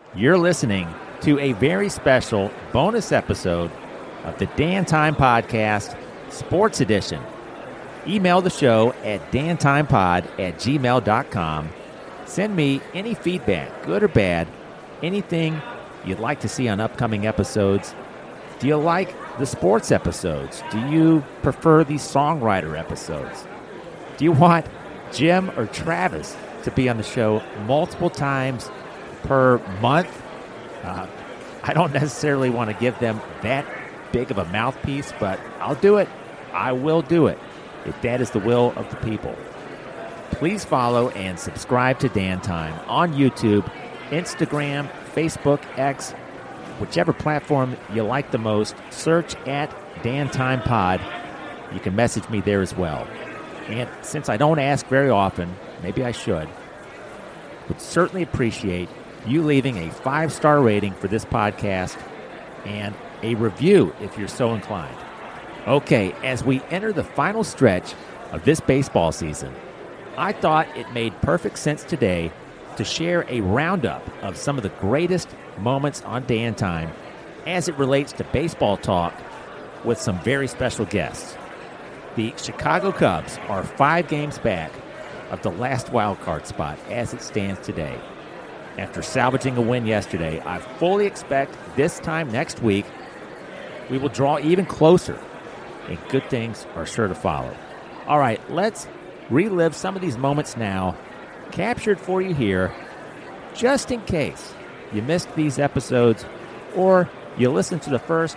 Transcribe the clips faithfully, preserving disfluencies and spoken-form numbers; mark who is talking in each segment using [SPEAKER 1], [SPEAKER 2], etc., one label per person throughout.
[SPEAKER 1] You're listening to a very special bonus episode of the Dan Time Podcast, Sports Edition. Email the show at dantimepod at gmail dot com. Send me any feedback, good or bad, anything you'd like to see on upcoming episodes. Do you like the sports episodes? Do you prefer the songwriter episodes? Do you want Jim or Travis to be on the show multiple times per month? Uh, I don't necessarily want to give them that big of a mouthpiece, but I'll do it. I will do it if that is the will of the people. Please follow and subscribe to Dan Time on YouTube, Instagram, Facebook, X, whichever platform you like the most. Search at Dan Time Pod. You can message me there as well. And since I don't ask very often, maybe I should, would certainly appreciate you leaving a five-star rating for this podcast and a review if you're so inclined. Okay, as we enter the final stretch of this baseball season, I thought it made perfect sense today to share a roundup of some of the greatest moments on Dan Time as it relates to baseball talk with some very special guests. The Chicago Cubs are five games back of the last wild card spot as it stands today. After salvaging a win yesterday, I fully expect this time next week we will draw even closer, and good things are sure to follow. All right, let's relive some of these moments now, captured for you here, just in case you missed these episodes or you listened to the first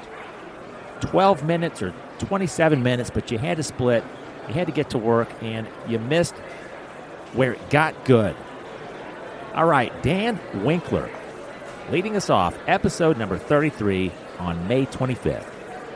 [SPEAKER 1] twelve minutes or twenty-seven minutes, but you had to split, you had to get to work, and you missed where it got good. All right, Dan Winkler leading us off, episode number thirty-three on May twenty-fifth.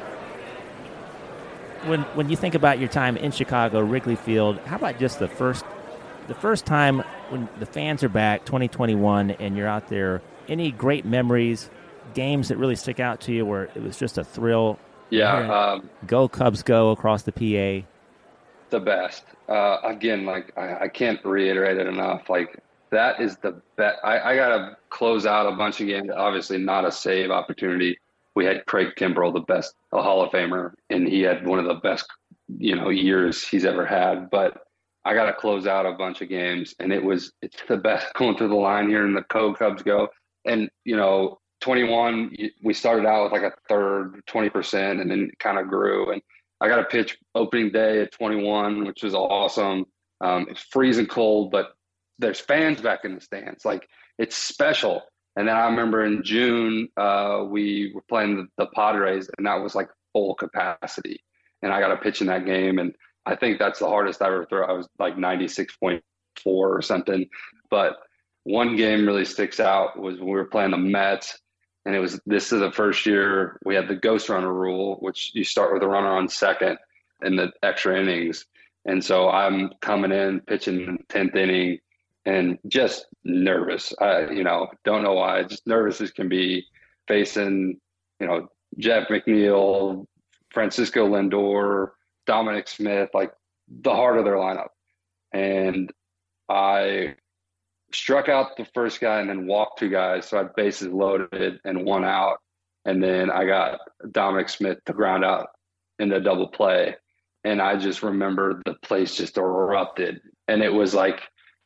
[SPEAKER 1] When when you think about your time in Chicago, Wrigley Field, how about just the first the first time when the fans are back, twenty twenty-one, and you're out there? Any great memories, games that really stick out to you where it was just a thrill?
[SPEAKER 2] Yeah. Um,
[SPEAKER 1] go Cubs go across the P A.
[SPEAKER 2] The best. Uh, again, like I, I can't reiterate it enough. Like that is the best. I, I got to close out a bunch of games. Obviously not a save opportunity. We had Craig Kimbrell, the best, a Hall of Famer, and he had one of the best, you know, years he's ever had. But I got to close out a bunch of games, and it was, it's the best going through the line here in the Co Cubs go. And, you know, twenty-one, we started out with like a third, twenty percent, and then it kind of grew. And I got a pitch opening day at twenty-one, which was awesome. Um, it's freezing cold, but there's fans back in the stands. Like, it's special. And then I remember in June, uh, we were playing the, the Padres, and that was like full capacity. And I got a pitch in that game, and I think that's the hardest I ever threw. I was like ninety-six point four or something. But one game really sticks out was when we were playing the Mets, and it was, this is the first year we had the ghost runner rule, which you start with a runner on second in the extra innings. And so I'm coming in, pitching in the tenth inning, and just nervous. I, you know, don't know why, just nervous as can be, facing, you know, Jeff McNeil, Francisco Lindor, Dominic Smith, like the heart of their lineup. And I struck out the first guy and then walked two guys. So I had bases loaded and one out. And then I got Dominic Smith to ground out in the double play. And I just remember the place just erupted. And it was like,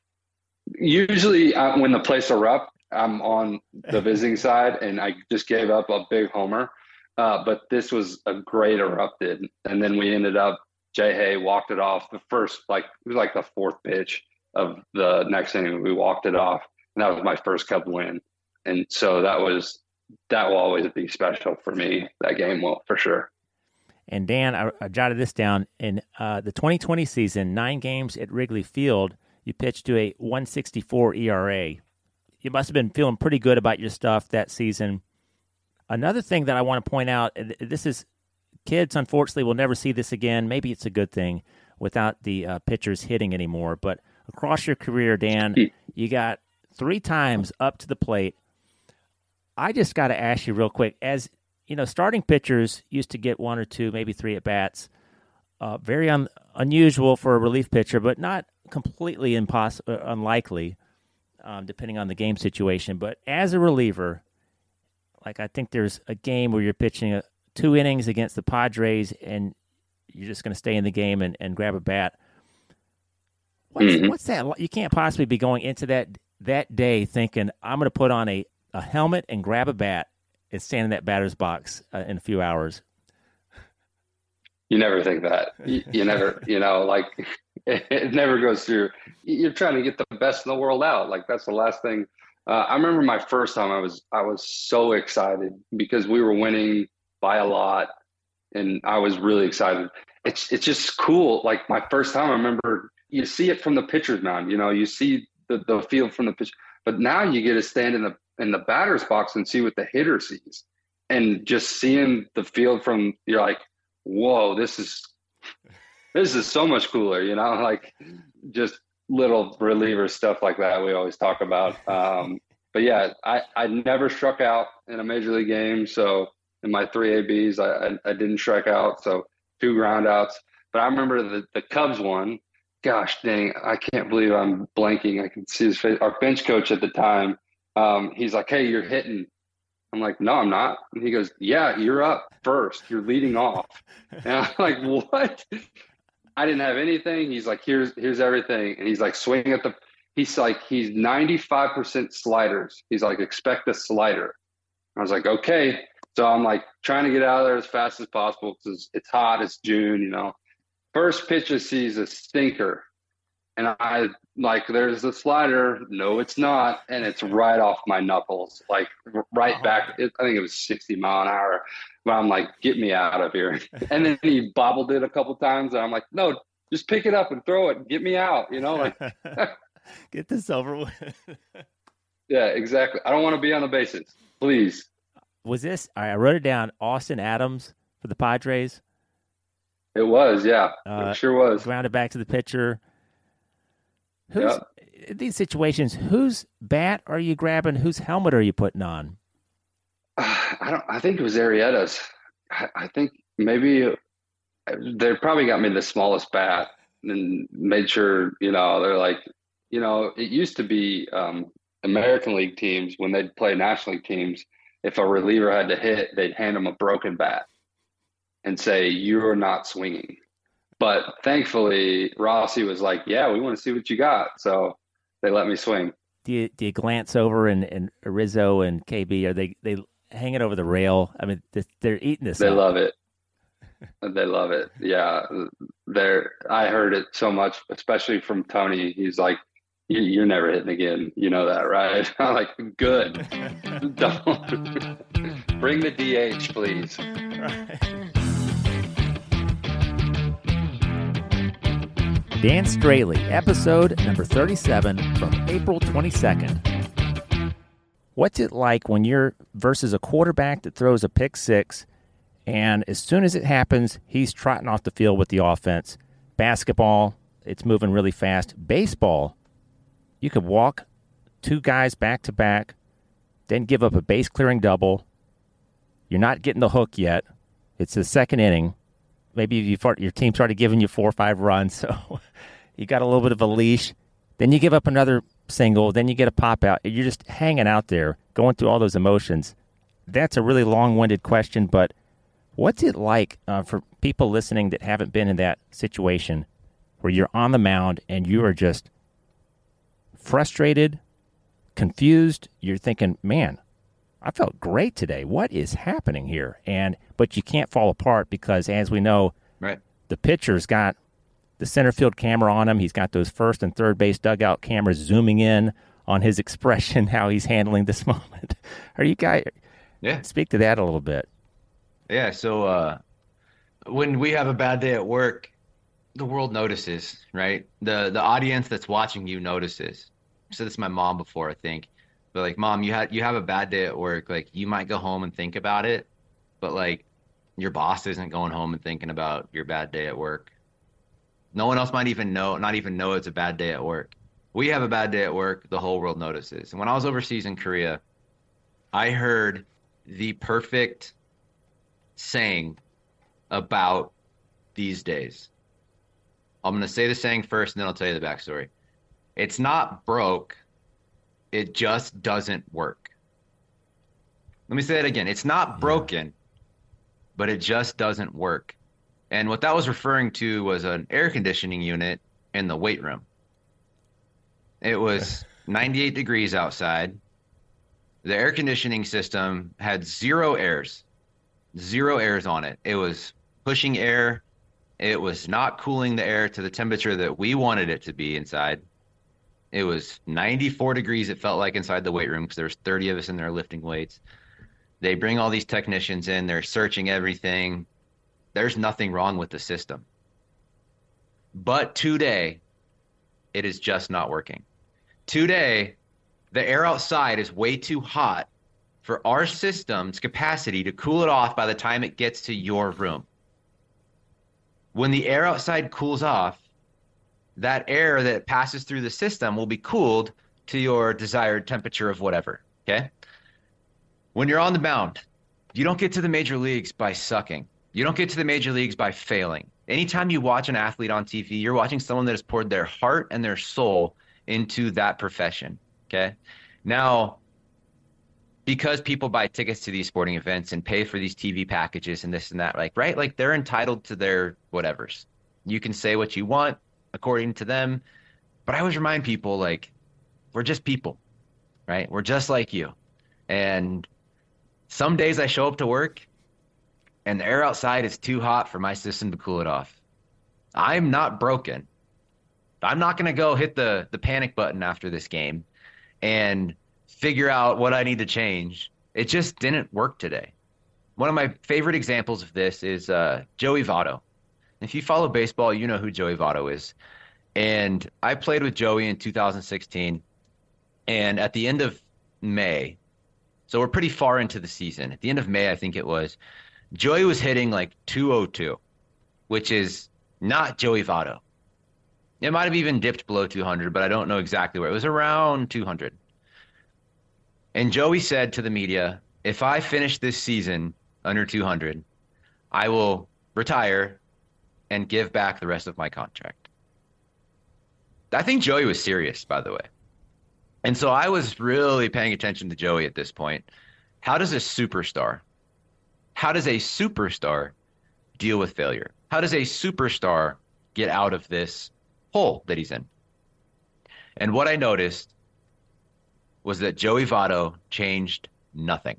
[SPEAKER 2] usually I, when the place erupts, I'm on the visiting side, and I just gave up a big homer. Uh, but this was a great erupted. And then we ended up, Jay Hay walked it off the first, like, it was like the fourth pitch of the next inning. We walked it off, and that was my first Cub win. And so that was, that will always be special for me. That game will, for sure.
[SPEAKER 1] And Dan, I, I jotted this down. In uh, the twenty twenty season, nine games at Wrigley Field, you pitched to a one sixty-four E R A. You must have been feeling pretty good about your stuff that season. Another thing that I want to point out, this is, kids unfortunately will never see this again. Maybe it's a good thing without the uh, pitchers hitting anymore. But across your career, Dan, you got three times up to the plate. I just got to ask you real quick, as you know, starting pitchers used to get one or two, maybe three at bats. Uh, very un- unusual for a relief pitcher, but not completely impossible, unlikely. um, depending on the game situation. But as a reliever, like I think there's a game where you're pitching a, two innings against the Padres and you're just going to stay in the game and, and grab a bat. What's, mm-hmm. what's that? You can't possibly be going into that that day thinking, I'm going to put on a, a helmet and grab a bat and stand in that batter's box uh, in a few hours.
[SPEAKER 2] You never think that. You, you never, you know, like it, it never goes through. You're trying to get the best in the world out. Like that's the last thing. Uh, I remember my first time I was, I was so excited because we were winning by a lot and I was really excited. It's, it's just cool. Like my first time, I remember you see it from the pitcher's mound, you know, you see the, the field from the pitch, but now you get to stand in the, in the batter's box and see what the hitter sees and just seeing the field from, you're like, whoa, this is, this is so much cooler, you know, like just little reliever stuff like that we always talk about. Um, but yeah, I, I never struck out in a major league game. So in my three A Bs, I, I, I didn't strike out. So two ground outs. But I remember the, the Cubs one. Gosh dang, I can't believe I'm blanking. I can see his face. Our bench coach at the time, um, he's like, hey, you're hitting. I'm like, no, I'm not. And he goes, yeah, you're up first. You're leading off. And I'm like, what? I didn't have anything. He's like, here's here's everything. And he's like, swing at the – he's like, he's ninety-five percent sliders. He's like, expect a slider. I was like, okay. So I'm like trying to get out of there as fast as possible because it's hot. It's June, you know. First pitch I see is a stinker. And I like, there's the slider. No, it's not. And it's right off my knuckles, like right back. It, I think it was sixty mile an hour. But I'm like, get me out of here. And then he bobbled it a couple times. And I'm like, no, just pick it up and throw it. And get me out. You know, like
[SPEAKER 1] get this over with.
[SPEAKER 2] Yeah, exactly. I don't want to be on the bases. Please.
[SPEAKER 1] Was this, I wrote it down, Austin Adams for the Padres?
[SPEAKER 2] It was, yeah.
[SPEAKER 1] Uh,
[SPEAKER 2] it sure was.
[SPEAKER 1] Grounded back to the pitcher. Who's, yep. In these situations, whose bat are you grabbing? Whose helmet are you putting on?
[SPEAKER 2] Uh, I don't. I think it was Arrieta's. I, I think maybe they probably got me the smallest bat and made sure, you know, they're like, you know, it used to be um, American League teams when they'd play National League teams, if a reliever had to hit, they'd hand them a broken bat and say, you're not swinging. But thankfully, Rossi was like, yeah, we want to see what you got. So they let me swing.
[SPEAKER 1] Do you, do you glance over and, and Rizzo and K B, are they, they hanging over the rail? I mean, they're eating this
[SPEAKER 2] They
[SPEAKER 1] up.
[SPEAKER 2] love it. They love it. Yeah. They're, I heard it so much, especially from Tony. He's like, you're never hitting again. You know that, right? I'm like, good. Don't. Bring the D H, please. Right.
[SPEAKER 1] Dan Straley, episode number thirty-seven from April twenty-second. What's it like when you're versus a quarterback that throws a pick six, and as soon as it happens, he's trotting off the field with the offense? Basketball, it's moving really fast. Baseball, you could walk two guys back to back, then give up a base-clearing double. You're not getting the hook yet. It's the second inning. Maybe you, your team started giving you four or five runs, so you got a little bit of a leash. Then you give up another single. Then you get a pop out. You're just hanging out there, going through all those emotions. That's a really long-winded question, but what's it like uh, for people listening that haven't been in that situation where you're on the mound and you are just frustrated, confused? You're thinking, man, I felt great today. What is happening here? And but you can't fall apart because, as we know,
[SPEAKER 3] right,
[SPEAKER 1] the pitcher's got the center field camera on him. He's got those first and third base dugout cameras zooming in on his expression, how he's handling this moment. Are you guys?
[SPEAKER 3] Yeah.
[SPEAKER 1] Speak to that a little bit.
[SPEAKER 3] Yeah. So uh, when we have a bad day at work, the world notices, right? The the audience that's watching you notices. I said this to my mom before, I think. But like, Mom, you had you have a bad day at work. Like, you might go home and think about it, but like, your boss isn't going home and thinking about your bad day at work. No one else might even know, not even know it's a bad day at work. We have a bad day at work. The whole world notices. And when I was overseas in Korea, I heard the perfect saying about these days. I'm going to say the saying first, and then I'll tell you the backstory. It's not broke. It just doesn't work. Let me say that again. It's not broken, but it just doesn't work. And what that was referring to was an air conditioning unit in the weight room. It was ninety-eight degrees outside. The air conditioning system had zero airs, zero airs on it. It was pushing air. It was not cooling the air to the temperature that we wanted it to be inside. It was ninety-four degrees, it felt like, inside the weight room because there was thirty of us in there lifting weights. They bring all these technicians in. They're searching everything. There's nothing wrong with the system. But today, it is just not working. Today, the air outside is way too hot for our system's capacity to cool it off by the time it gets to your room. When the air outside cools off, that air that passes through the system will be cooled to your desired temperature of whatever, okay? When you're on the mound, you don't get to the major leagues by sucking. You don't get to the major leagues by failing. Anytime you watch an athlete on T V, you're watching someone that has poured their heart and their soul into that profession, okay? Now, because people buy tickets to these sporting events and pay for these T V packages and this and that, like, right? Like, they're entitled to their whatevers. You can say what you want according to them. But I always remind people, like, we're just people, right? We're just like you. And some days I show up to work and the air outside is too hot for my system to cool it off. I'm not broken. I'm not going to go hit the, the panic button after this game and figure out what I need to change. It just didn't work today. One of my favorite examples of this is uh, Joey Votto. If you follow baseball, you know who Joey Votto is. And I played with Joey in two thousand sixteen. And at the end of May, so we're pretty far into the season. At the end of May, I think it was, Joey was hitting like two oh two, which is not Joey Votto. It might have even dipped below two hundred, but I don't know exactly where. It was around two hundred. And Joey said to the media, if I finish this season under two hundred, I will retire and give back the rest of my contract. I think Joey was serious, by the way. And so I was really paying attention to Joey at this point. How does a superstar, how does a superstar deal with failure? How does a superstar get out of this hole that he's in? And what I noticed was that Joey Votto changed nothing.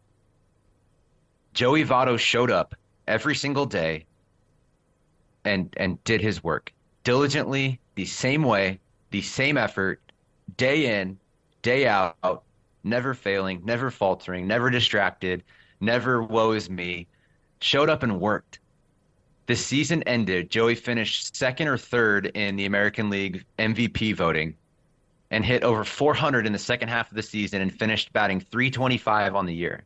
[SPEAKER 3] Joey Votto showed up every single day and and did his work diligently, the same way, the same effort, day in, day out, never failing, never faltering, never distracted, never woe is me, showed up and worked. The season ended, Joey finished second or third in the American League M V P voting and hit over four hundred in the second half of the season and finished batting three twenty-five on the year.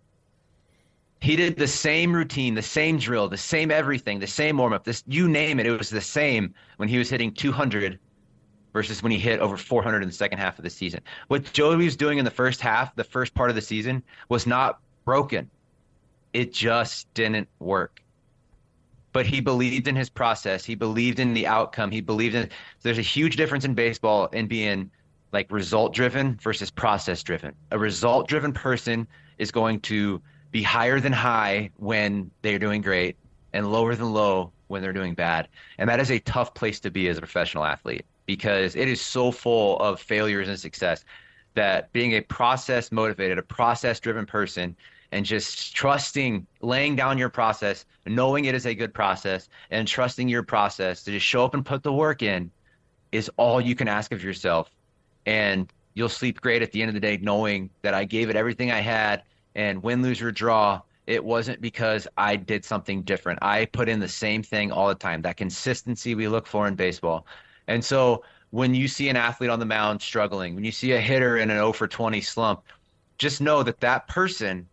[SPEAKER 3] He did the same routine, the same drill, the same everything, the same warm-up, this, you name it, it was the same when he was hitting two hundred versus when he hit over four hundred in the second half of the season. What Joey was doing in the first half, the first part of the season, was not broken. It just didn't work. But he believed in his process. He believed in the outcome. He believed in – there's a huge difference in baseball in being like result-driven versus process-driven. A result-driven person is going to be higher than high when they're doing great and lower than low when they're doing bad. And that is a tough place to be as a professional athlete because it is so full of failures and success that being a process-motivated, a process-driven person and just trusting, laying down your process, knowing it is a good process, and trusting your process to just show up and put the work in is all you can ask of yourself. And you'll sleep great at the end of the day knowing that I gave it everything I had, and win, lose, or draw, it wasn't because I did something different. I put in the same thing all the time, that consistency we look for in baseball. And so when you see an athlete on the mound struggling, when you see a hitter in an oh for twenty slump, just know that that person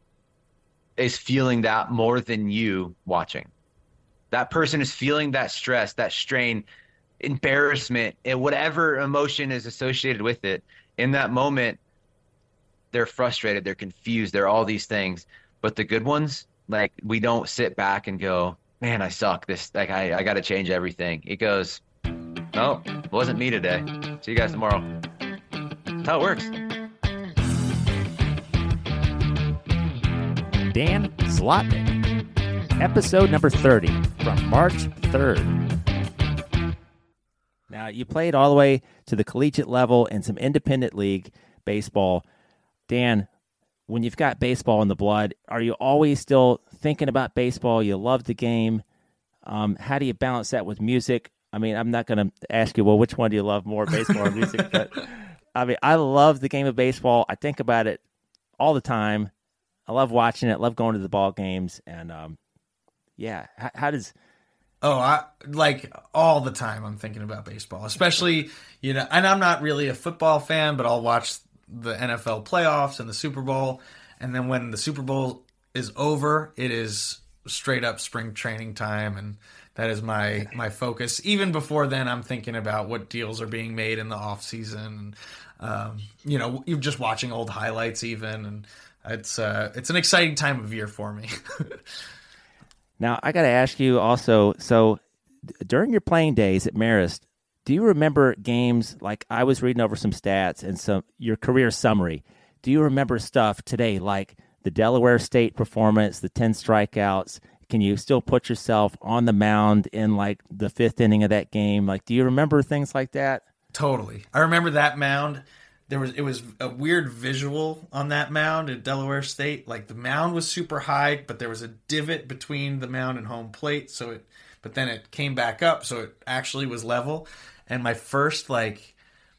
[SPEAKER 3] is feeling that more than you watching. That person is feeling that stress, that strain, embarrassment, and whatever emotion is associated with it. In that moment, they're frustrated, they're confused, they're all these things. But the good ones, like, we don't sit back and go, man, I suck. This, like, I, I got to change everything. It goes, no, it wasn't me today. See you guys tomorrow. That's how it works.
[SPEAKER 1] Dan Zlotnick. Episode number thirty from March third. Now, you played all the way to the collegiate level and some independent league baseball. Dan, when you've got baseball in the blood, are you always still thinking about baseball? You love the game. Um, how do you balance that with music? I mean, I'm not going to ask you, well, which one do you love more, baseball or music? But I mean, I love the game of baseball. I think about it all the time. I love watching it. Love going to the ball games. And um, yeah, how, how does...
[SPEAKER 4] Oh, I like all the time I'm thinking about baseball, especially, you know, and I'm not really a football fan, but I'll watch the N F L playoffs and the Super Bowl. And then when the Super Bowl is over, it is straight up spring training time. And that is my, my focus. Even before then, I'm thinking about what deals are being made in the off season. Um, you know, you're just watching old highlights even. And it's, uh, it's an exciting time of year for me.
[SPEAKER 1] Now, I got to ask you also, so during your playing days at Marist, do you remember games, like I was reading over some stats and some your career summary, do you remember stuff today like the Delaware State performance, the ten strikeouts? Can you still put yourself on the mound in like the fifth inning of that game? Like, do you remember things like that?
[SPEAKER 4] Totally. I remember that mound. There was it was a weird visual on that mound at Delaware State. Like the mound was super high, but there was a divot between the mound and home plate. So it, but then it came back up, so it actually was level. And my first like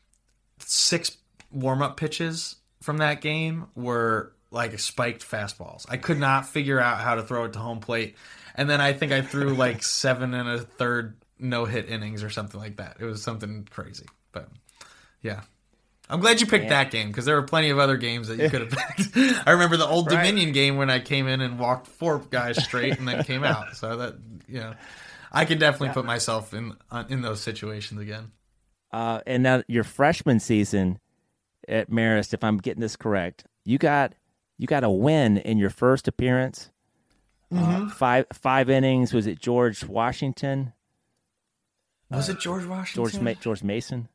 [SPEAKER 4] six warm up pitches from that game were like spiked fastballs. I could not figure out how to throw it to home plate. And then I think I threw like seven and a third no hit innings or something like that. It was something crazy, but yeah. I'm glad you picked yeah. that game because there were plenty of other games that you could have picked. I remember the Old right. Dominion game when I came in and walked four guys straight and then came out. So that, you know, I can definitely yeah. put myself in uh, in those situations again.
[SPEAKER 1] Uh, and now your freshman season at Marist, if I'm getting this correct, you got you got a win in your first appearance. Mm-hmm. Uh, five five innings. Was it George Washington?
[SPEAKER 4] Was uh, it George Washington?
[SPEAKER 1] George Ma- George Mason.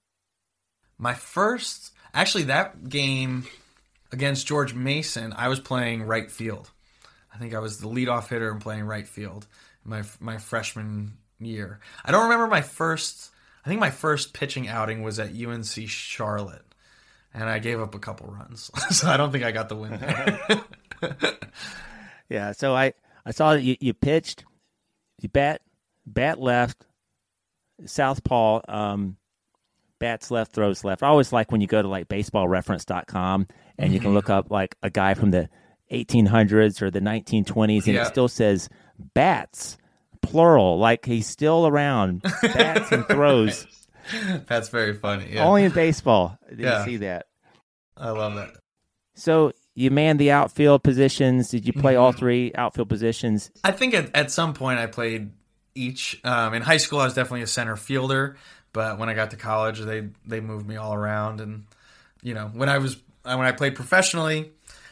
[SPEAKER 4] My first, actually, that game against George Mason, I was playing right field. I think I was the leadoff hitter and playing right field my my freshman year. I don't remember my first. I think my first pitching outing was at U N C Charlotte, and I gave up a couple runs, so I don't think I got the win there.
[SPEAKER 1] Yeah, so I, I saw that you, you pitched, you bat bat left, southpaw. Um, Bats left, throws left. I always like when you go to like baseball reference dot com and you can look up like a guy from the eighteen hundreds or the nineteen twenties and yeah. it still says bats, plural, like he's still around. Bats and throws.
[SPEAKER 4] That's very funny. Yeah.
[SPEAKER 1] Only in baseball did
[SPEAKER 4] yeah.
[SPEAKER 1] you see that.
[SPEAKER 4] I love that.
[SPEAKER 1] So you manned the outfield positions. Did you play mm-hmm. all three outfield positions?
[SPEAKER 4] I think at, at some point I played each. Um, in high school, I was definitely a center fielder. But when I got to college, they they moved me all around, and you know when I was when I played professionally,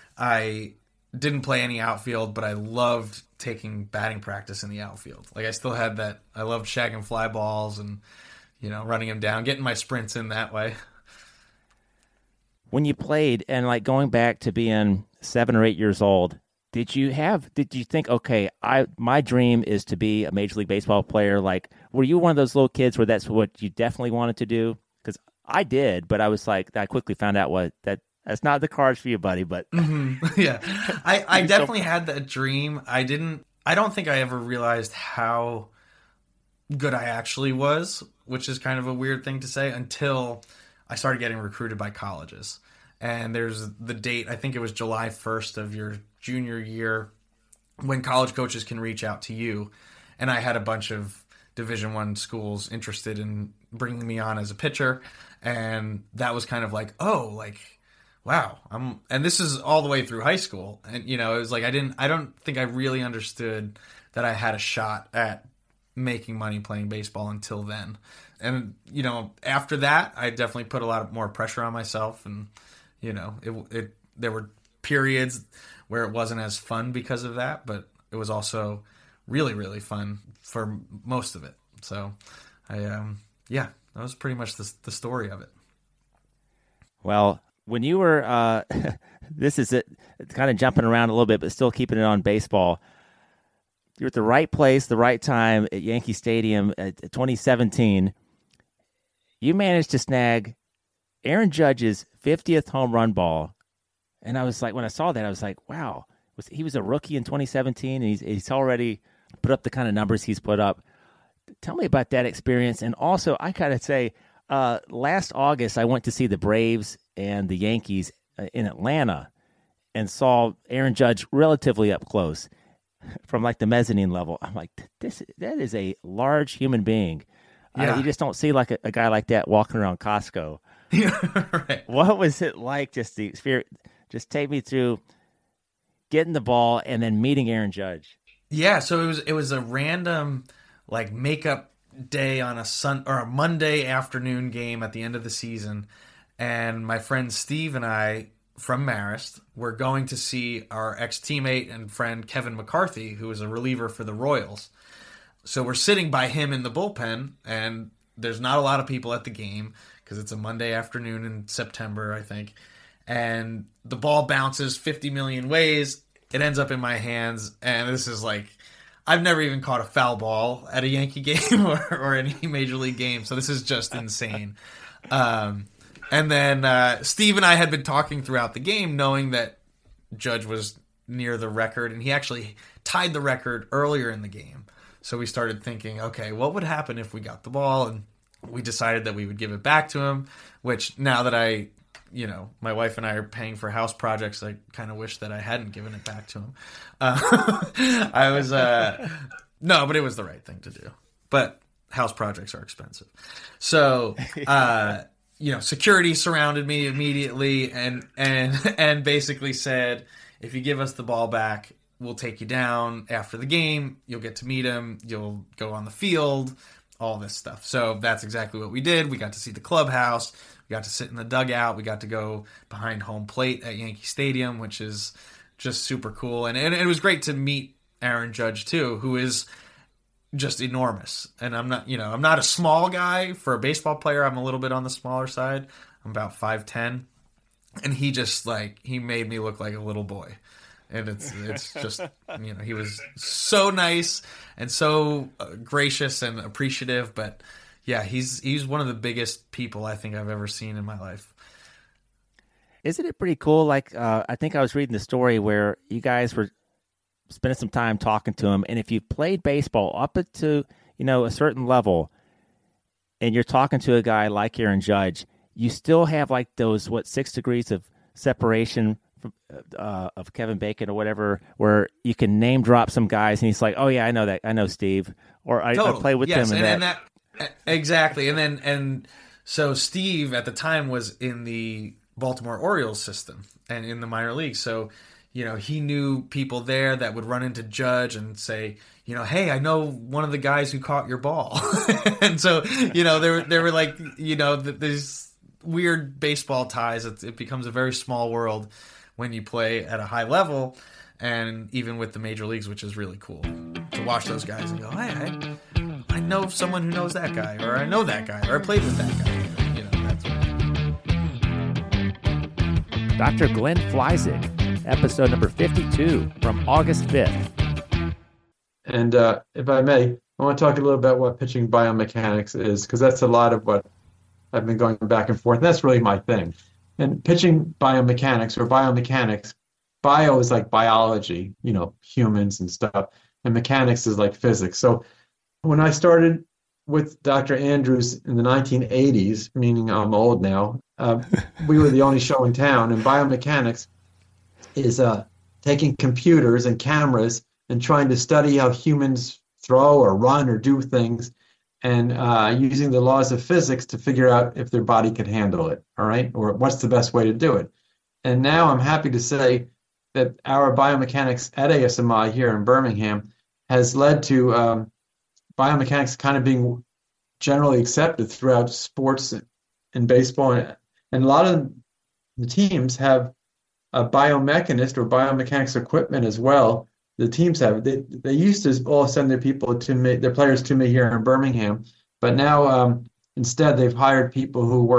[SPEAKER 4] I didn't play any outfield, but I loved taking batting practice in the outfield. Like I still had that. I loved shagging fly balls and you know running them down, getting my sprints in that way.
[SPEAKER 1] When you played and like going back to being seven or eight years old, did you have? Did you think, okay, I my dream is to be a Major League Baseball player? Like, were you one of those little kids where that's what you definitely wanted to do? Because I did, but I was like, I quickly found out what that that's not the cards for you, buddy. But
[SPEAKER 4] mm-hmm. yeah, I I definitely so... had that dream. I didn't. I don't think I ever realized how good I actually was, which is kind of a weird thing to say until I started getting recruited by colleges. And there's the date, I think it was July first of your junior year when college coaches can reach out to you. And I had a bunch of Division One schools interested in bringing me on as a pitcher. And that was kind of like, oh, like, wow. I'm, and this is all the way through high school. And, you know, it was like, I didn't, I don't think I really understood that I had a shot at making money playing baseball until then. And, you know, after that, I definitely put a lot more pressure on myself. And, you know, it, it, there were periods where it wasn't as fun because of that, but it was also really, really fun for most of it. So I, um, yeah, that was pretty much the, the story of it.
[SPEAKER 1] Well, when you were, uh, this is it, kind of jumping around a little bit, but still keeping it on baseball. You're at the right place, the right time at Yankee Stadium at twenty seventeen. You managed to snag Aaron Judge's fiftieth home run ball. And I was like, when I saw that, I was like, wow, was he was a rookie in twenty seventeen, and he's, he's already put up the kind of numbers he's put up. Tell me about that experience. And also, I gotta say, uh, last August, I went to see the Braves and the Yankees in Atlanta and saw Aaron Judge relatively up close from like the mezzanine level. I'm like, this that is a large human being. Yeah. Uh, you just don't see like a, a guy like that walking around Costco. Right. What was it like? Just the experience. Just take me through getting the ball and then meeting Aaron Judge.
[SPEAKER 4] Yeah, so it was it was a random like makeup day on a sun or a Monday afternoon game at the end of the season, and my friend Steve and I from Marist were going to see our ex-teammate and friend Kevin McCarthy, who was a reliever for the Royals. So we're sitting by him in the bullpen, and there's not a lot of people at the game because it's a Monday afternoon in September, I think. And the ball bounces fifty million ways. It ends up in my hands, and this is like, I've never even caught a foul ball at a Yankee game or, or any major league game, so this is just insane. Um, and then uh, Steve and I had been talking throughout the game, knowing that Judge was near the record, and he actually tied the record earlier in the game. So we started thinking, okay, what would happen if we got the ball? And we decided that we would give it back to him, which now that I, you know, my wife and I are paying for house projects, I kind of wish that I hadn't given it back to him. Uh, I was, uh, no, but it was the right thing to do. But house projects are expensive. So, uh, you know, security surrounded me immediately and, and, and basically said, if you give us the ball back, we'll take you down after the game. You'll get to meet him. You'll go on the field, all this stuff. So that's exactly what we did. We got to see the clubhouse. We got to sit in the dugout. We got to go behind home plate at Yankee Stadium, which is just super cool. And, and it was great to meet Aaron Judge too, who is just enormous. And I'm not, you know, I'm not a small guy for a baseball player. I'm a little bit on the smaller side. I'm about five ten. And he just like, he made me look like a little boy. And it's it's just, you know, he was so nice and so uh, gracious and appreciative. But yeah, he's he's one of the biggest people I think I've ever seen in my life.
[SPEAKER 1] Isn't it pretty cool? Like, uh, I think I was reading the story where you guys were spending some time talking to him. And if you've played baseball up to, you know, a certain level and you're talking to a guy like Aaron Judge, you still have like those, what, six degrees of separation Uh, of Kevin Bacon or whatever, where you can name drop some guys and he's like, oh yeah, I know that. I know Steve. Or I, totally. I play with
[SPEAKER 4] yes,
[SPEAKER 1] him.
[SPEAKER 4] And,
[SPEAKER 1] and,
[SPEAKER 4] and that. that exactly. And then, and so Steve at the time was in the Baltimore Orioles system and in the minor leagues. So, you know, he knew people there that would run into Judge and say, you know, hey, I know one of the guys who caught your ball. And so, you know, there, there were like, you know, there's weird baseball ties. It, it becomes a very small world when you play at a high level, and even with the major leagues, which is really cool to watch those guys and go, hey, I, I know someone who knows that guy, or I know that guy, or I played with that guy. You know, that's
[SPEAKER 1] Doctor Glenn Fleisig, episode number fifty-two from August fifth.
[SPEAKER 5] And uh, if I may, I want to talk a little about what pitching biomechanics is, because that's a lot of what I've been going back and forth. And that's really my thing. And pitching biomechanics or biomechanics, bio is like biology, you know, humans and stuff, and mechanics is like physics. So when I started with Doctor Andrews in the nineteen eighties, meaning I'm old now, uh, we were the only show in town, and biomechanics is uh, taking computers and cameras and trying to study how humans throw or run or do things, and uh, using the laws of physics to figure out if their body could handle it, all right? Or what's the best way to do it. And now I'm happy to say that our biomechanics at A S M I here in Birmingham has led to um, biomechanics kind of being generally accepted throughout sports and baseball. And a lot of the teams have a biomechanist or biomechanics equipment as well. The teams have. They they used to all send their people to me, their players to me here in Birmingham, but now um, instead they've hired people who work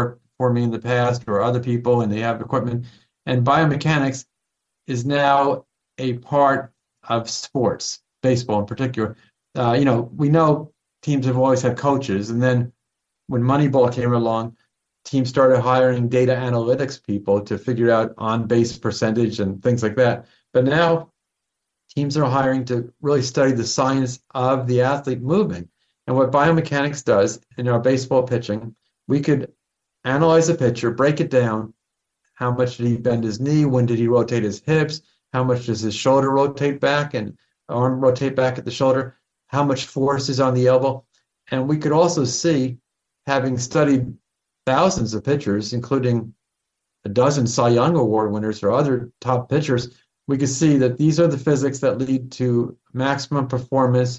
[SPEAKER 5] for me in the past or other people, and they have equipment. And biomechanics is now a part of sports, baseball in particular. Uh, you know, we know teams have always had coaches, and then when Moneyball came along, teams started hiring data analytics people to figure out on-base percentage and things like that. But now teams are hiring to really study the science of the athlete moving. And what biomechanics does in our baseball pitching, we could analyze a pitcher, break it down. How much did he bend his knee? When did he rotate his hips? How much does his shoulder rotate back and arm rotate back at the shoulder? How much force is on the elbow? And we could also see, having studied thousands of pitchers, including a dozen Cy Young Award winners or other top pitchers, we could see that these are the physics that lead to maximum performance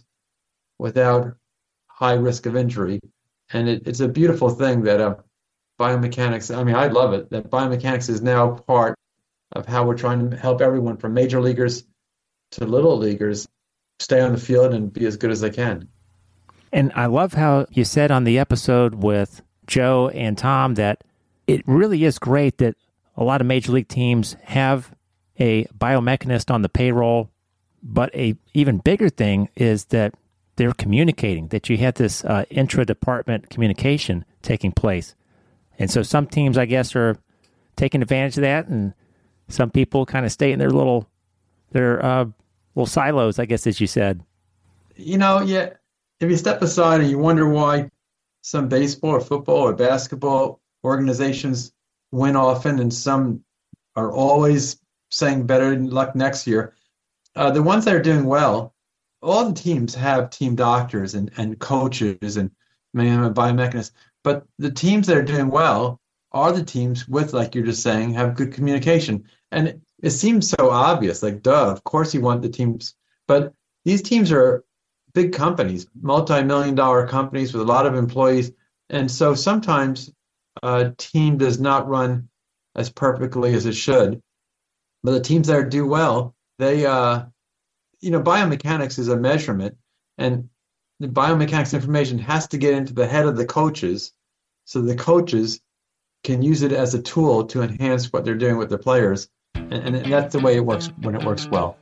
[SPEAKER 5] without high risk of injury. And it, it's a beautiful thing that uh, biomechanics, I mean, I love it, that biomechanics is now part of how we're trying to help everyone from major leaguers to little leaguers stay on the field and be as good as they can.
[SPEAKER 1] And I love how you said on the episode with Joe and Tom that it really is great that a lot of major league teams have a biomechanist on the payroll, but a even bigger thing is that they're communicating, that you had this uh, intra-department communication taking place. And so some teams, I guess, are taking advantage of that, and some people kind of stay in their little their uh, little silos, I guess, as you said.
[SPEAKER 5] You know, yeah, if you step aside and you wonder why some baseball or football or basketball organizations win often and some are always saying better luck next year, uh, the ones that are doing well, all the teams have team doctors and, and coaches and man, biomechanists. But the teams that are doing well are the teams with, like you're just saying, have good communication. And it, it seems so obvious, like, duh, of course you want the teams. But these teams are big companies, multi-million dollar companies with a lot of employees. And so sometimes a team does not run as perfectly as it should. But the teams that do well, they, uh, you know, biomechanics is a measurement. And the biomechanics information has to get into the head of the coaches so the coaches can use it as a tool to enhance what they're doing with their players. And, and that's the way it works when it works well.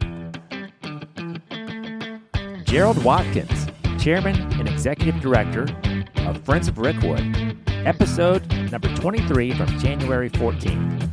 [SPEAKER 1] Gerald Watkins, Chairman and Executive Director of Friends of Rickwood, episode number twenty-three from January fourteenth.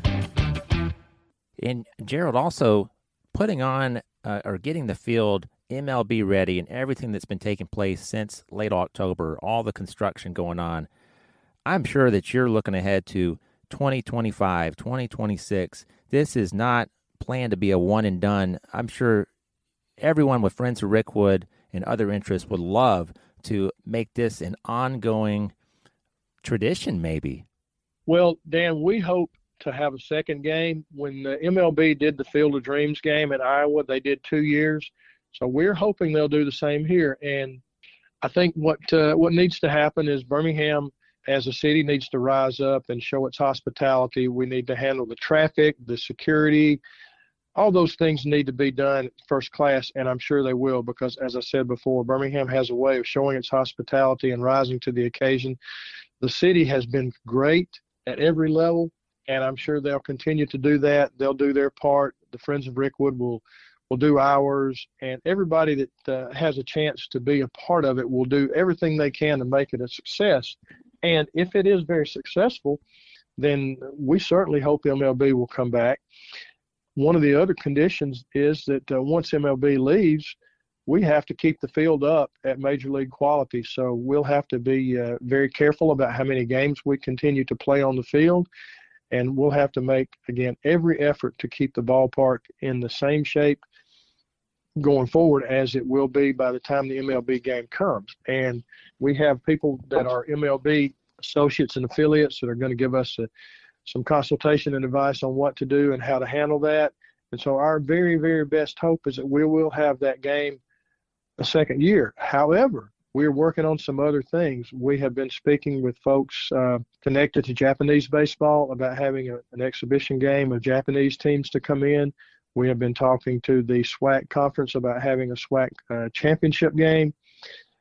[SPEAKER 1] And Gerald also putting on uh, or getting the field M L B ready and everything that's been taking place since late October, all the construction going on. I'm sure that you're looking ahead to twenty twenty-five, twenty twenty-six. This is not planned to be a one and done. I'm sure everyone with Friends of Rickwood and other interests would love to make this an ongoing tradition, maybe.
[SPEAKER 6] Well, Dan, we hope to have a second game. When the M L B did the Field of Dreams game in Iowa, they did two years. So we're hoping they'll do the same here. And I think what uh, what needs to happen is Birmingham as a city needs to rise up and show its hospitality. We need to handle the traffic, the security. All those things need to be done first class, and I'm sure they will because, as I said before, Birmingham has a way of showing its hospitality and rising to the occasion. The city has been great at every level, and I'm sure they'll continue to do that. They'll do their part. The Friends of Rickwood will will do ours, and everybody that uh, has a chance to be a part of it will do everything they can to make it a success. And if it is very successful, then we certainly hope M L B will come back. One of the other conditions is that uh, once M L B leaves, we have to keep the field up at Major League quality. So we'll have to be uh, very careful about how many games we continue to play on the field. And we'll have to make, again, every effort to keep the ballpark in the same shape going forward as it will be by the time the M L B game comes. And we have people that are M L B associates and affiliates that are going to give us a, some consultation and advice on what to do and how to handle that. And so our very, very best hope is that we will have that game a second year. However, we're working on some other things. We have been speaking with folks uh, connected to Japanese baseball about having a, an exhibition game of Japanese teams to come in. We have been talking to the SWAC conference about having a SWAC uh, championship game.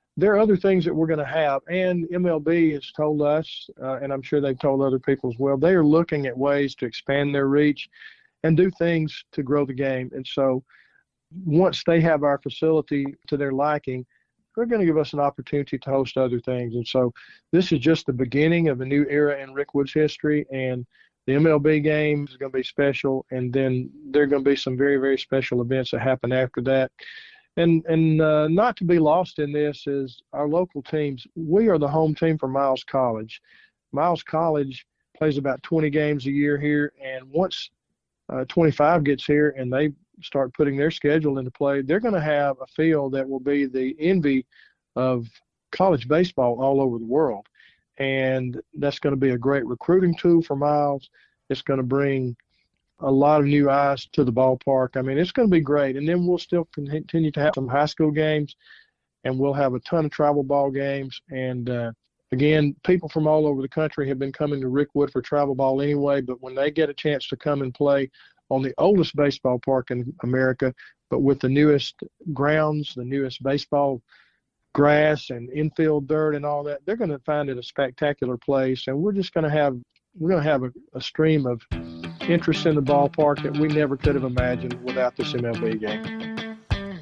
[SPEAKER 6] there are other things that we're going to have, and M L B has told us, uh, and I'm sure they've told other people as well, they are looking at ways to expand their reach and do things to grow the game. And so once they have our facility to their liking, they're going to give us an opportunity to host other things. And so this is just the beginning of a new era in Rick Wood's history, and the M L B game is going to be special, and then there are going to be some very, very special events that happen after that. And and uh, not to be lost in this is our local teams. We are the home team for Miles College. Miles College plays about twenty games a year here, and once uh, twenty-five gets here and they start putting their schedule into play, they're going to have a field that will be the envy of college baseball all over the world. And that's going to be a great recruiting tool for Miles. It's going to bring a lot of new eyes to the ballpark. I mean, it's going to be great. And then we'll still continue to have some high school games, and we'll have a ton of travel ball games. And, uh, again, people from all over the country have been coming to Rick Wood for travel ball anyway, but when they get a chance to come and play on the oldest baseball park in America, but with the newest grounds, the newest baseball grass and infield dirt and all that, they're going to find it a spectacular place. And we're just going to have we're going to have a, a stream of interest in the ballpark that we never could have imagined without this M L B game.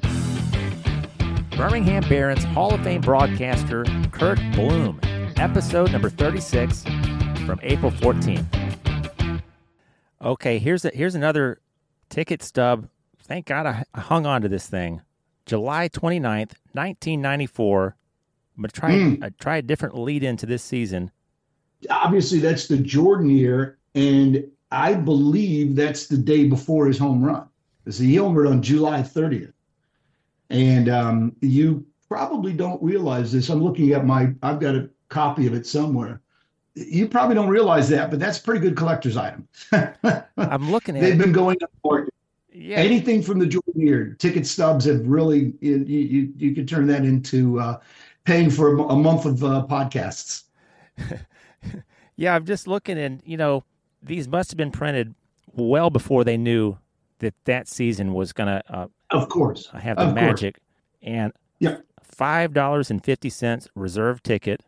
[SPEAKER 1] Birmingham Barons Hall of Fame broadcaster Kurt Bloom, episode number thirty-six from April fourteenth. Okay, here's a, here's another ticket stub. Thank God I, I hung on to this thing. July twenty-ninth, nineteen ninety-four. I'm going to try, mm. uh, try a different lead into this season.
[SPEAKER 7] Obviously, that's the Jordan year, and I believe that's the day before his home run. Because he homered on July thirtieth. And um, you probably don't realize this. I'm looking at my, I've got a copy of it somewhere. You probably don't realize that, but that's a pretty good collector's item.
[SPEAKER 1] I'm looking at
[SPEAKER 7] They've
[SPEAKER 1] it.
[SPEAKER 7] been going up market.
[SPEAKER 1] Yeah.
[SPEAKER 7] Anything from the Jordan year, ticket stubs have really, you you, you could turn that into uh, paying for a, a month of uh, podcasts.
[SPEAKER 1] Yeah, I'm just looking, and, you know, these must have been printed well before they knew that that season was going to uh,
[SPEAKER 7] of course
[SPEAKER 1] have the
[SPEAKER 7] of
[SPEAKER 1] magic.
[SPEAKER 7] Course.
[SPEAKER 1] And
[SPEAKER 7] yep.
[SPEAKER 1] five dollars and fifty cents reserve ticket.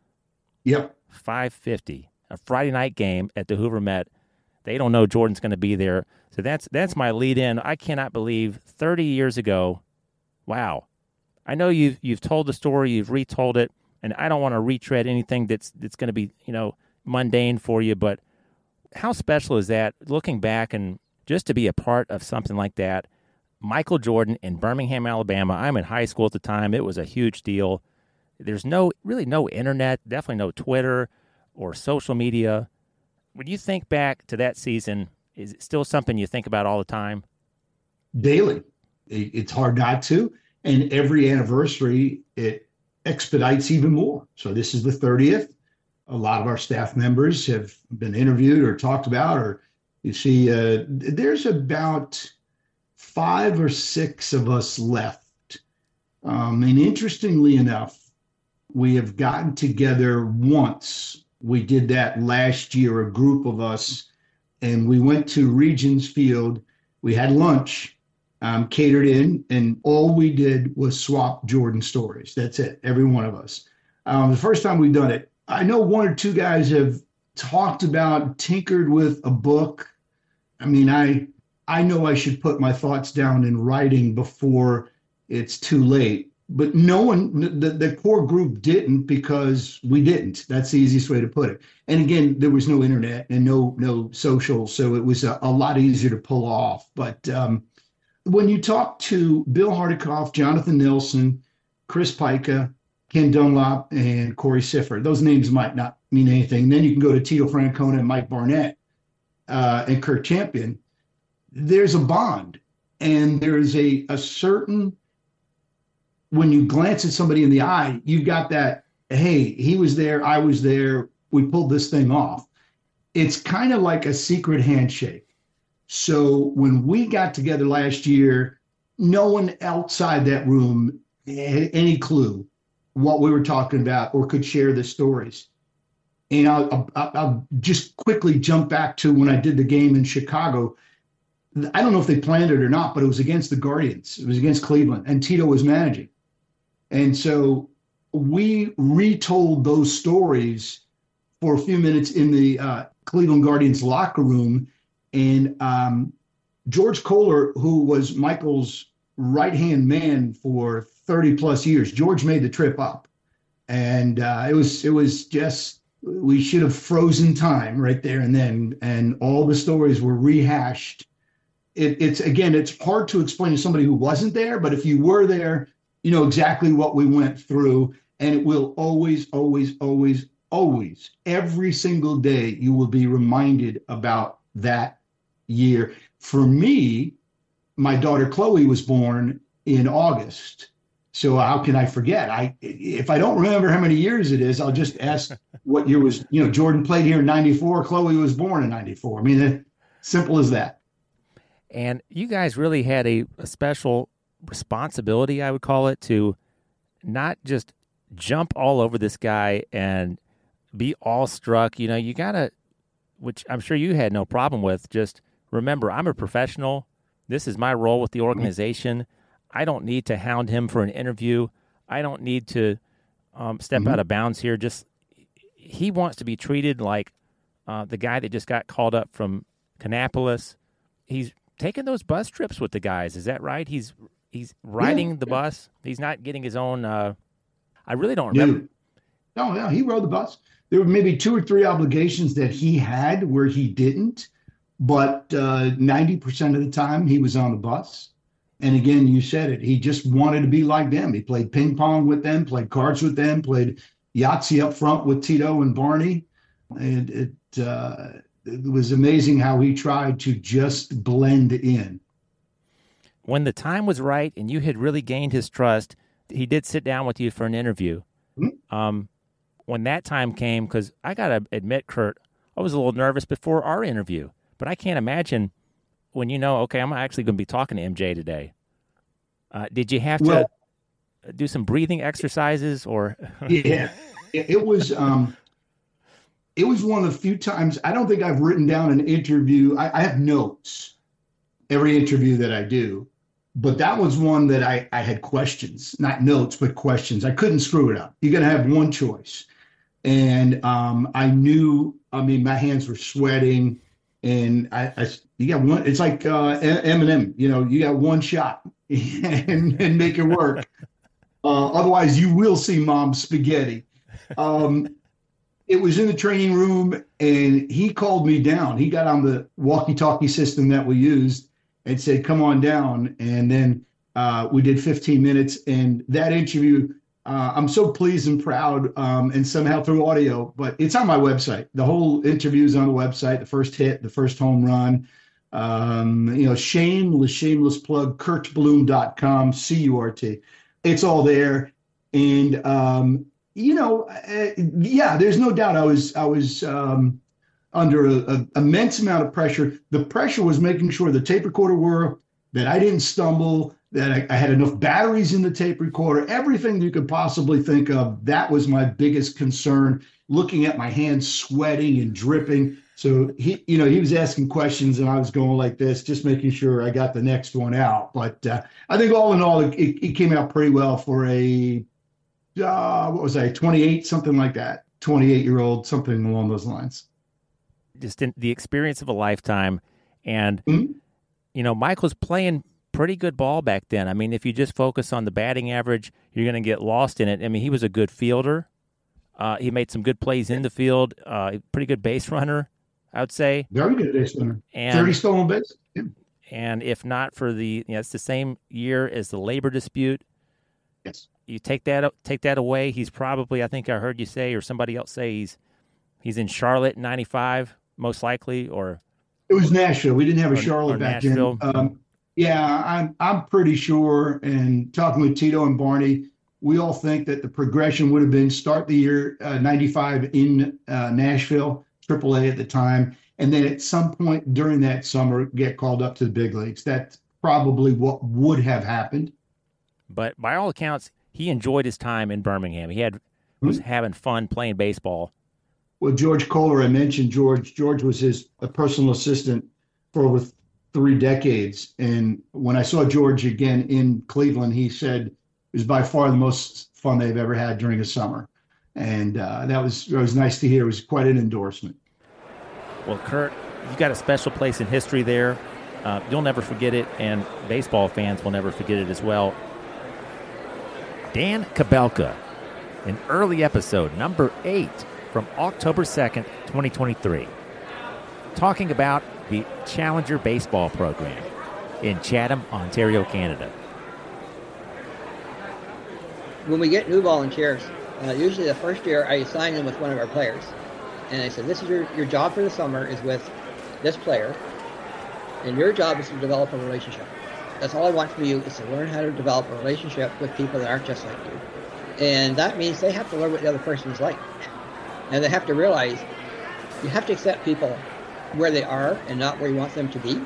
[SPEAKER 7] Yep.
[SPEAKER 1] five fifty. A Friday night game at the Hoover Met. They don't know Jordan's going to be there. So that's that's my lead in. I cannot believe thirty years ago. Wow. I know you've you've told the story, you've retold it, and I don't want to retread anything that's that's going to be, you know, mundane for you, but how special is that, looking back and just to be a part of something like that? Michael Jordan in Birmingham, Alabama. I'm in high school at the time. It was a huge deal. There's no really no internet, definitely no Twitter or social media. When you think back to that season, is it still something you think about all the time?
[SPEAKER 7] Daily. It's hard not to. And every anniversary, it expedites even more. So this is the thirtieth. A lot of our staff members have been interviewed or talked about, or you see, uh, there's about five or six of us left. Um, and interestingly enough, we have gotten together once. We did that last year, a group of us, and we went to Regions Field. We had lunch, um, catered in, and all we did was swap Jordan stories. That's it, every one of us. Um, the first time we've done it, I know one or two guys have talked about, tinkered with a book. I mean, I I know I should put my thoughts down in writing before it's too late. But no one, the, the core group didn't, because we didn't. That's the easiest way to put it. And again, there was no internet and no no social, so it was a, a lot easier to pull off. But um, when you talk to Bill Hardikoff, Jonathan Nelson, Chris Pica, Ken Dunlop, and Corey Siffer, those names might not mean anything. Then you can go to Tito Francona and Mike Barnett uh, and Kurt Champion. There's a bond, and there's a, a certain, when you glance at somebody in the eye, you got that, hey, he was there, I was there, we pulled this thing off. It's kind of like a secret handshake. So when we got together last year, no one outside that room had any clue what we were talking about or could share the stories. And I'll, I'll, I'll just quickly jump back to when I did the game in Chicago. I don't know if they planned it or not, but it was against the Guardians. It was against Cleveland, and Tito was managing. And so we retold those stories for a few minutes in the uh, Cleveland Guardians locker room. And um, George Kohler, who was Michael's right-hand man for thirty plus years, George made the trip up. And uh, it was it was just, we should have frozen time right there and then. And all the stories were rehashed. It, it's, again, it's hard to explain to somebody who wasn't there, but if you were there, you know exactly what we went through. And it will always, always, always, always, every single day, you will be reminded about that year. For me, my daughter Chloe was born in August. So how can I forget? I if I don't remember how many years it is, I'll just ask what year was, you know, Jordan played here in ninety-four, Chloe was born in ninety-four. I mean, it, simple as that.
[SPEAKER 1] And you guys really had a, a special responsibility, I would call it, to not just jump all over this guy and be awestruck. You know, you got to, which I'm sure you had no problem with, just remember, I'm a professional. This is my role with the organization. I don't need to hound him for an interview. I don't need to um, step mm-hmm. out of bounds here. Just he wants to be treated like uh, the guy that just got called up from Kannapolis. He's taking those bus trips with the guys. Is that right? He's he's riding yeah, the yeah. bus. He's not getting his own. Uh, I really don't remember.
[SPEAKER 7] No, no, he rode the bus. There were maybe two or three obligations that he had where he didn't, but uh, ninety percent of the time he was on the bus. And again, you said it, he just wanted to be like them. He played ping pong with them, played cards with them, played Yahtzee up front with Tito and Barney. And it, uh, it was amazing how he tried to just blend in.
[SPEAKER 1] When the time was right and you had really gained his trust, he did sit down with you for an interview. Mm-hmm. Um, when that time came, because I got to admit, Kurt, I was a little nervous before our interview, but I can't imagine when you know, okay, I'm actually going to be talking to M J today. Uh, did you have
[SPEAKER 7] well,
[SPEAKER 1] to do some breathing exercises or?
[SPEAKER 7] Yeah, it was, um, it was one of the few times, I don't think I've written down an interview. I, I have notes every interview that I do. But that was one that I, I had questions, not notes, but questions. I couldn't screw it up. You're going to have one choice. And um, I knew, I mean, my hands were sweating. And I, I you got one, it's like uh, Eminem, you know, you got one shot and, and make it work. Uh, otherwise, you will see mom's spaghetti. Um, it was in the training room, and he called me down. He got on the walkie-talkie system that we used and said, come on down. And then uh, we did fifteen minutes. And that interview, uh, I'm so pleased and proud, um, and somehow through audio, but it's on my website. The whole interview is on the website, the first hit, the first home run. Um, you know, shameless, shameless plug, kurt bloom dot com, C U R T. It's all there. And, um, you know, uh, yeah, there's no doubt I was, I was, um, under a, a immense amount of pressure. The pressure was making sure the tape recorder worked, that I didn't stumble, that I, I had enough batteries in the tape recorder, everything you could possibly think of. That was my biggest concern, looking at my hands sweating and dripping. So he, you know, he was asking questions and I was going like this, just making sure I got the next one out. But uh, I think all in all, it, it came out pretty well for a, uh, what was I, twenty-eight, something like that, twenty-eight year old, something along those lines.
[SPEAKER 1] Just in the experience of a lifetime. And,
[SPEAKER 7] mm-hmm.
[SPEAKER 1] you know, Michael's playing pretty good ball back then. I mean, if you just focus on the batting average, you're going to get lost in it. I mean, he was a good fielder. Uh, he made some good plays in the field. Uh, pretty good base runner, I would say.
[SPEAKER 7] Very good base runner. And, thirty stolen bases. Yeah.
[SPEAKER 1] And if not for the, you know, it's the same year as the labor dispute.
[SPEAKER 7] Yes.
[SPEAKER 1] You take that take that away, he's probably, I think I heard you say, or somebody else say, he's he's in Charlotte in ninety-five, most likely, or
[SPEAKER 7] it was Nashville. We didn't have a
[SPEAKER 1] or,
[SPEAKER 7] Charlotte
[SPEAKER 1] or
[SPEAKER 7] back
[SPEAKER 1] Nashville.
[SPEAKER 7] then. Um, yeah, I'm I'm pretty sure. And talking with Tito and Barney, we all think that the progression would have been start the year uh, ninety-five in uh, Nashville, triple A at the time, and then at some point during that summer get called up to the big leagues. That's probably what would have happened.
[SPEAKER 1] But by all accounts, he enjoyed his time in Birmingham. He had was mm-hmm. having fun playing baseball.
[SPEAKER 7] Well, George Kohler, I mentioned George. George was his a personal assistant for over three decades. And when I saw George again in Cleveland, he said, It was by far the most fun they've ever had during a summer. And uh, that was it was nice to hear. It was quite an endorsement.
[SPEAKER 1] Well, Kurt, you got a special place in history there. Uh, you'll never forget it, and baseball fans will never forget it as well. Dan Kabelka, an early episode, number eight, from October second, twenty twenty-three, talking about the Challenger Baseball Program in Chatham, Ontario, Canada.
[SPEAKER 8] When we get new volunteers, uh, usually the first year I assign them with one of our players. And I said, this is your, your job for the summer is with this player, and your job is to develop a relationship. That's all I want from you is to learn how to develop a relationship with people that aren't just like you. And that means they have to learn what the other person is like. And they have to realize you have to accept people where they are and not where you want them to be.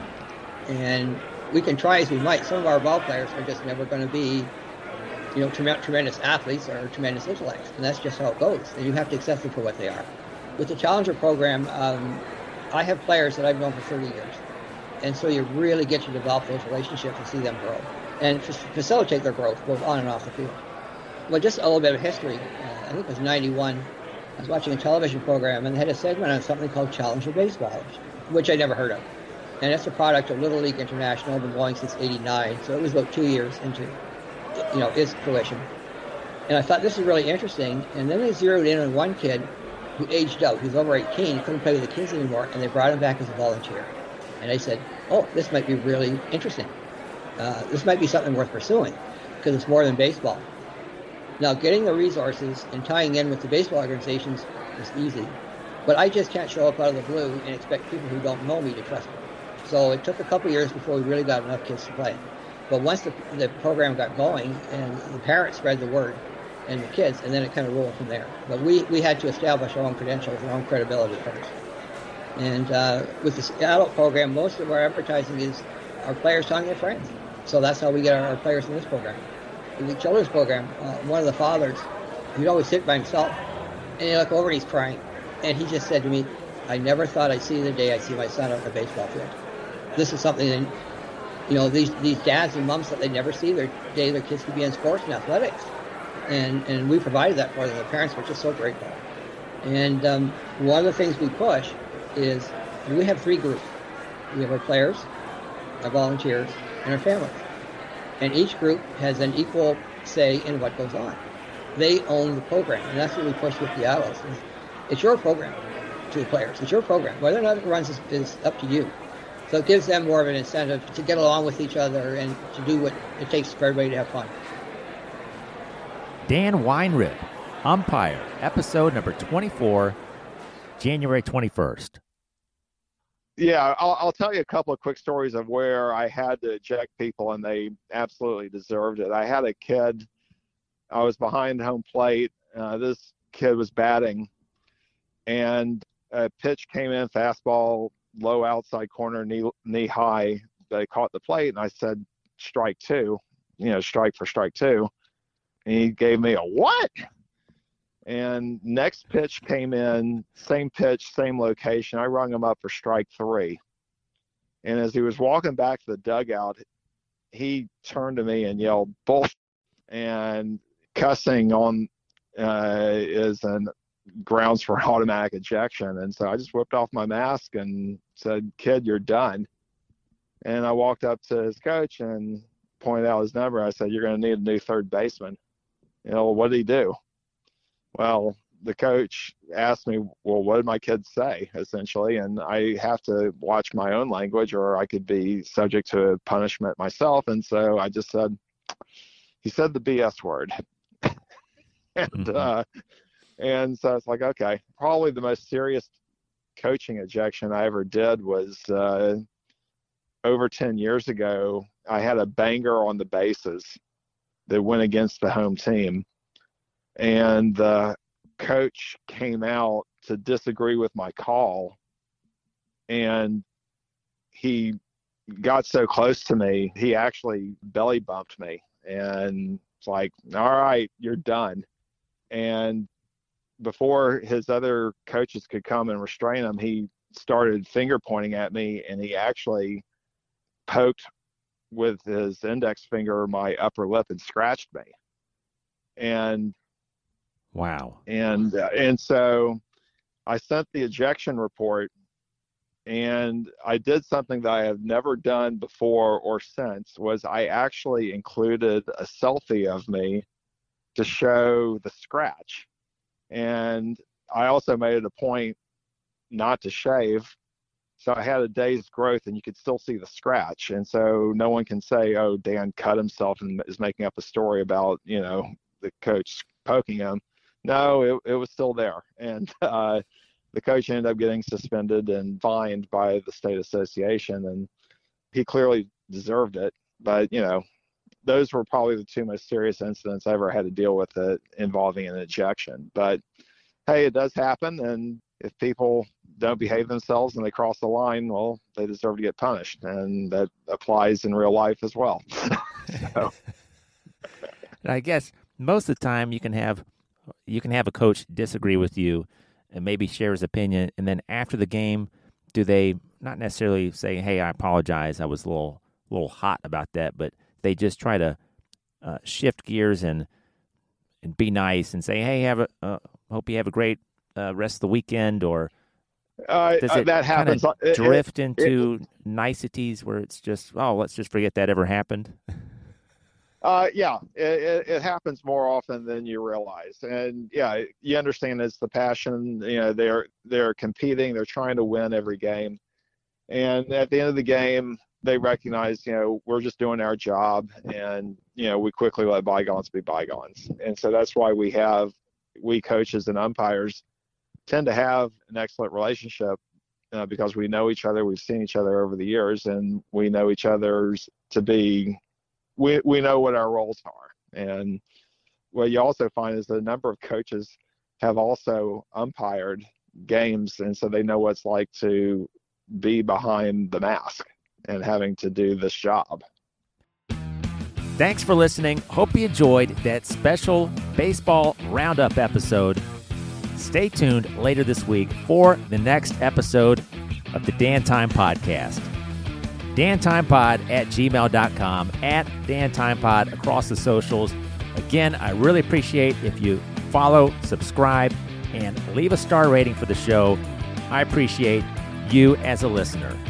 [SPEAKER 8] And we can try as we might. Some of our ball players are just never going to be, you know, trem- tremendous athletes or tremendous intellects. And that's just how it goes. And you have to accept them for what they are. With the Challenger program, um, I have players that I've known for thirty years. And so you really get to develop those relationships and see them grow and f- facilitate their growth both on and off the field. Well, just a little bit of history. Uh, I think it was ninety-one. I was watching a television program and they had a segment on something called Challenger Baseball, which I never heard of. And it's a product of Little League International, been going since eighty-nine. So it was about two years into, you know, its fruition. And I thought this is really interesting. And then they zeroed in on one kid who aged out. He was over eighteen, he couldn't play with the Kings anymore, and they brought him back as a volunteer. And I said, oh, this might be really interesting. Uh, this might be something worth pursuing because it's more than baseball. Now, getting the resources and tying in with the baseball organizations is easy, but I just can't show up out of the blue and expect people who don't know me to trust me. So it took a couple years before we really got enough kids to play. But once the, the program got going and the parents spread the word and the kids, and then it kind of rolled from there. But we, we had to establish our own credentials, our own credibility first. And uh, with the adult program, most of our advertising is our players telling their friends. So that's how we get our, our players in this program. In the children's program, uh, one of the fathers, he'd always sit by himself, and he'd look over and he's crying. And he just said to me, I never thought I'd see the day I see my son on the baseball field. This is something that, you know, these, these dads and moms that they never see their day their kids could be in sports and athletics. And, and we provided that for them. The parents were just so grateful. And um, one of the things we push is we have three groups. We have our players, our volunteers, and our families. And each group has an equal say in what goes on. They own the program, and that's what we push with the adults. It's your program to the players. It's your program. Whether or not it runs is, is up to you. So it gives them more of an incentive to get along with each other and to do what it takes for everybody to have fun.
[SPEAKER 1] Dan Weinrib, umpire, episode number twenty-four, January twenty-first.
[SPEAKER 9] Yeah, I'll, I'll tell you a couple of quick stories of where I had to eject people, and they absolutely deserved it. I had a kid. I was behind home plate. Uh, this kid was batting, and a pitch came in, fastball, low outside corner, knee, knee high. They caught the plate, and I said, strike two, you know, strike for strike two. And he gave me a what? And next pitch came in, same pitch, same location. I rung him up for strike three. And as he was walking back to the dugout, he turned to me and yelled, bullshit. And cussing on uh, is an grounds for automatic ejection. And so I just whipped off my mask and said, kid, you're done. And I walked up to his coach and pointed out his number. I said, you're going to need a new third baseman. You know, what did he do? Well, the coach asked me, well, what did my kids say, essentially? And I have to watch my own language or I could be subject to punishment myself. And so I just said, he said the B S word. and,
[SPEAKER 1] Mm-hmm.
[SPEAKER 9] uh, and so it's like, okay, probably the most serious coaching ejection I ever did was uh, over ten years ago. I had a banger on the bases that went against the home team. And the coach came out to disagree with my call. And he got so close to me, he actually belly bumped me. And it's like, all right, you're done. And before his other coaches could come and restrain him, he started finger pointing at me, and he actually poked with his index finger my upper lip and scratched me. And
[SPEAKER 1] wow.
[SPEAKER 9] And uh, and so I sent the ejection report, and I did something that I have never done before or since, was I actually included a selfie of me to show the scratch. And I also made it a point not to shave. So I had a day's growth, and you could still see the scratch. And so no one can say, oh, Dan cut himself and is making up a story about, you know, the coach poking him. No, it, it was still there. And uh, the coach ended up getting suspended and fined by the state association. And he clearly deserved it. But, you know, those were probably the two most serious incidents I ever had to deal with it involving an ejection. But, hey, it does happen. And if people don't behave themselves and they cross the line, well, they deserve to get punished. And that applies in real life as well. So.
[SPEAKER 1] I guess most of the time you can have you can have a coach disagree with you and maybe share his opinion, and then after the game, do they not necessarily say, hey, I apologize, I was a little little hot about that, but they just try to uh, shift gears and and be nice and say, hey, have a uh, hope you have a great uh, rest of the weekend, or
[SPEAKER 9] uh,
[SPEAKER 1] does it
[SPEAKER 9] that happens
[SPEAKER 1] kind of drift
[SPEAKER 9] it,
[SPEAKER 1] into
[SPEAKER 9] it,
[SPEAKER 1] niceties where it's just, oh, let's just forget that ever happened?
[SPEAKER 9] Uh, yeah, it, it happens more often than you realize. And yeah, you understand it's the passion, you know, they're, they're competing, they're trying to win every game. And at the end of the game, they recognize, you know, we're just doing our job, and, you know, we quickly let bygones be bygones. And so that's why we have, we coaches and umpires tend to have an excellent relationship uh, because we know each other, we've seen each other over the years, and we know each other's to be, we, we know what our roles are. And what you also find is that a number of coaches have also umpired games, and so they know what it's like to be behind the mask and having to do this job.
[SPEAKER 1] Thanks for listening. Hope you enjoyed that special baseball roundup episode. Stay tuned later this week for the next episode of the Dan Time Podcast. DanTimePod at gmail dot com, at DanTimePod across the socials. Again, I really appreciate if you follow, subscribe, and leave a star rating for the show. I appreciate you as a listener.